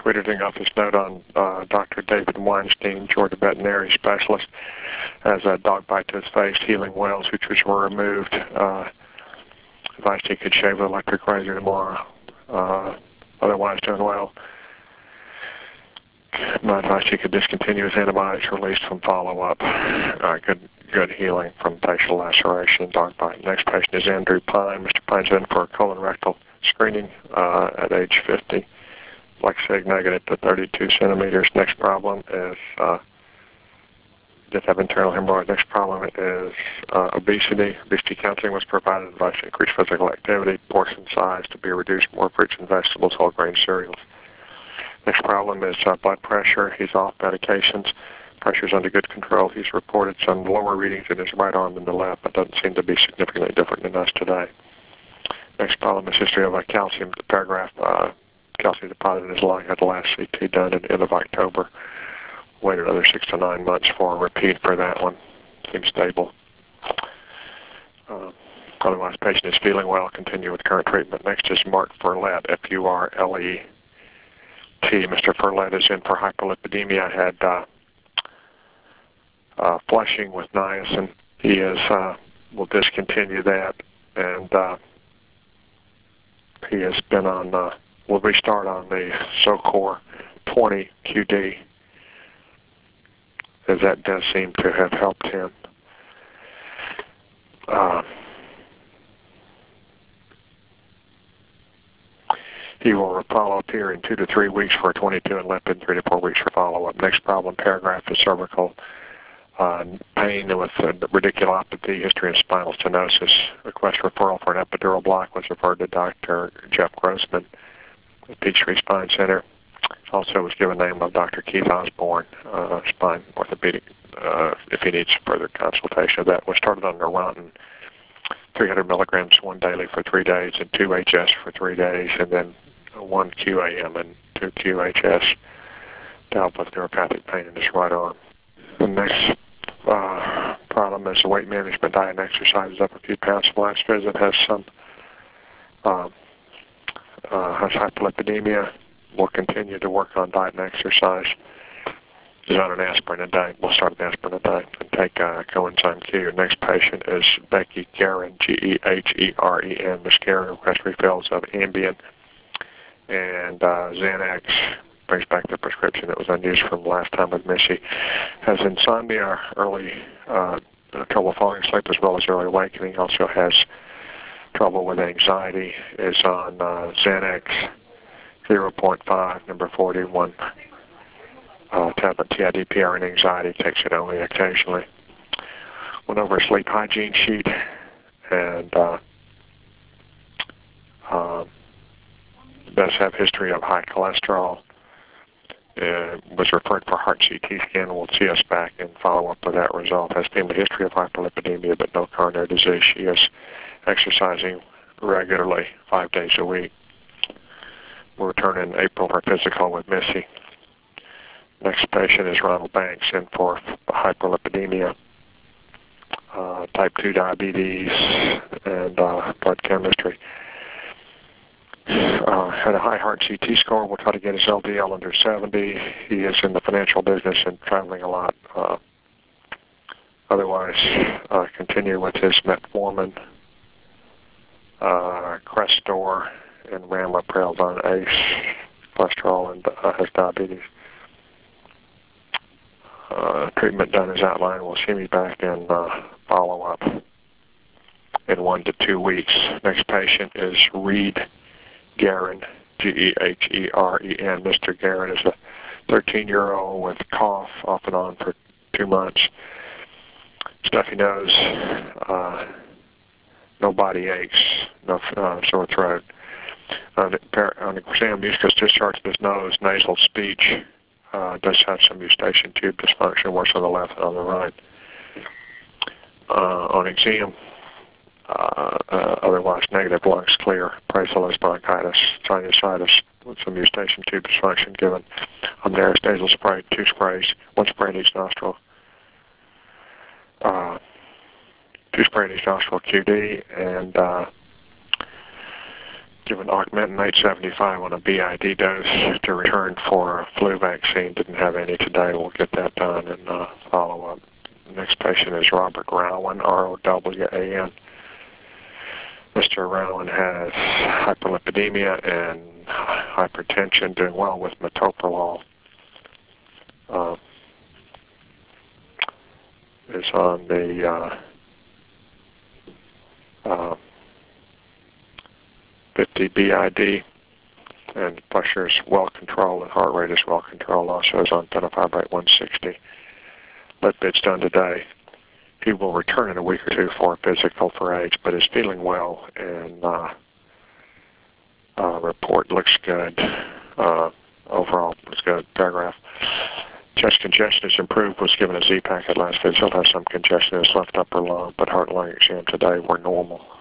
tweeted an office note on Dr. David Weinstein, Georgia veterinary specialist, has a dog bite to his face, healing wells, which were removed. Advised he could shave with electric razor tomorrow. Otherwise doing well. My advice, he could discontinue his antibiotics released from follow-up. Good healing from facial laceration, dog bite. Next patient is Andrew Pine. Mr. Pine's in for colorectal screening at age 50. Black sig negative to 32 centimeters. Next problem is just have internal hemorrhoid. Next problem is obesity. Obesity counseling was provided. Advice to increase physical activity. Portion size to be reduced. More fruits and vegetables, whole grain cereals. Next problem is blood pressure. He's off medications. Pressure's under good control. He's reported some lower readings in his right arm than the left, but doesn't seem to be significantly different than us today. Next problem is history of a calcium paragraph. Calcium deposit in his lung. Had the last CT done at the end of October. Wait another 6 to 9 months for a repeat for that one. Seems stable. Otherwise, patient is feeling well. Continue with current treatment. Next is Mark Furlett, F-U-R-L-E-T. Mr. Furlett is in for hyperlipidemia. Had flushing with niacin. He will discontinue that, and he has been on, will restart on the SoCor 20 QD, as that does seem to have helped him. He will follow up here in 2 to 3 weeks for 22 and lipid, 3 to 4 weeks for follow-up. Next problem, paragraph is cervical pain with radiculopathy, history of spinal stenosis. Request referral for an epidural block was referred to Dr. Jeff Grossman at Peachtree Spine Center. Also was given the name of Dr. Keith Osborne, spine orthopedic, if he needs further consultation of that. Was started on Neurontin, 300 milligrams one daily for 3 days, and 2 HS for 3 days, and then 1 QAM and 2 QHS to help with neuropathic pain in his right arm. The next problem is weight management, diet, and exercise. Up a few pounds from last visit. Has some has hyperlipidemia. Will continue to work on diet and exercise. Is on an aspirin a day. We'll start an aspirin a day and take coenzyme Q. Your next patient is Becky Guerin, G-E-H-E-R-E-N. Miss Guerin requests refills of Ambien and Xanax. Brings back the prescription that was unused from last time with Missy. Has insomnia, early trouble falling asleep, as well as early awakening. Also has trouble with anxiety. Is on Xanax 0.5, number 41. Tablet TID-PR and anxiety. Takes it only occasionally. Went over a sleep hygiene sheet and does have history of high cholesterol. Was referred for heart CT scan. We'll see us back and follow up with that result. Has family history of hyperlipidemia, but no coronary disease. She is exercising regularly, 5 days a week. We'll return in April for physical with Missy. Next patient is Ronald Banks in for hyperlipidemia, type 2 diabetes, and blood chemistry. Had a high heart CT score. We'll try to get his LDL under 70. He is in the financial business and traveling a lot. Otherwise, continue with his metformin, Crestor, and Ramipril ACE, cholesterol, and has diabetes. Treatment done as outlined. We'll see me back and follow up in 1 to 2 weeks. Next patient is Reed Guerin, G-E-H-E-R-E-N. Mr. Guerin is a 13-year-old with cough off and on for 2 months. Stuffy nose, no body aches, no sore throat. On the exam, mucus discharge of his nose, nasal speech. Does have some eustachian tube dysfunction, worse on the left than on the right. On exam, otherwise negative, lungs clear, praesolus bronchitis, sinusitis with some eustachian tube dysfunction given Amneris nasal spray, 2 sprays, 1 spray in each nostril, 2 spray in each nostril QD, and given Augmentin 875 on a BID dose to return for a flu vaccine. Didn't have any today. We'll get that done and follow up. Next patient is Robert Rowan, R-O-W-A-N. Mr. Rowan has hyperlipidemia and hypertension, doing well with metoprolol. Is on the 50 BID, and pressure is well controlled and heart rate is well controlled. Also is on fenofibrate 160. Lipids done today. He will return in a week or two for a physical for age, but is feeling well, and report looks good. Overall, it's good. Paragraph. Chest congestion is improved, was given a Z-pack at last visit. Still has some congestion in his left upper lung, but heart and lung exam today were normal.